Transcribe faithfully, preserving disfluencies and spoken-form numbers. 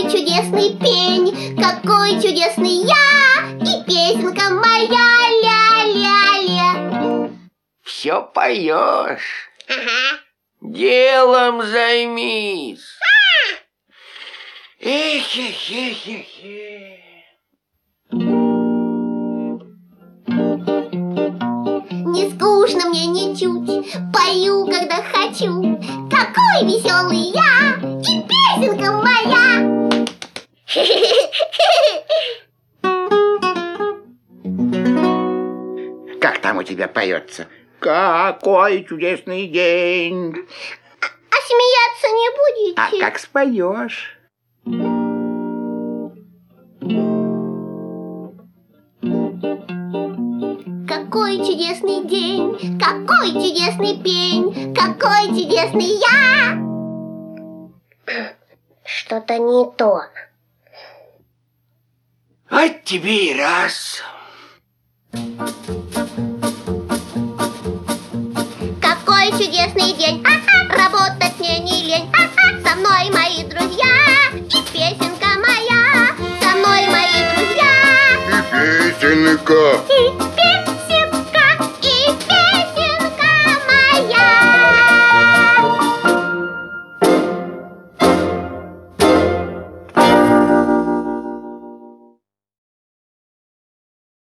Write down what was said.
чудесный пень, какой чудесный я, и песенка моя ля-ля-ля. Все поешь. Ага. Делом займись. Эх, эх, эх, эх, эх. Не скучно мне ничуть, пою, когда хочу. Какой веселый я, и песенка моя. Как там у тебя поется? Какой чудесный день. А смеяться не будете? А как споешь? Какой чудесный день, какой чудесный пень, какой чудесный я. Что-то не то. Вот тебе и раз. Какой чудесный день, а-а, работать мне не лень, а-а, со мной мои друзья, и песенка моя, со мной мои друзья. И песенка. И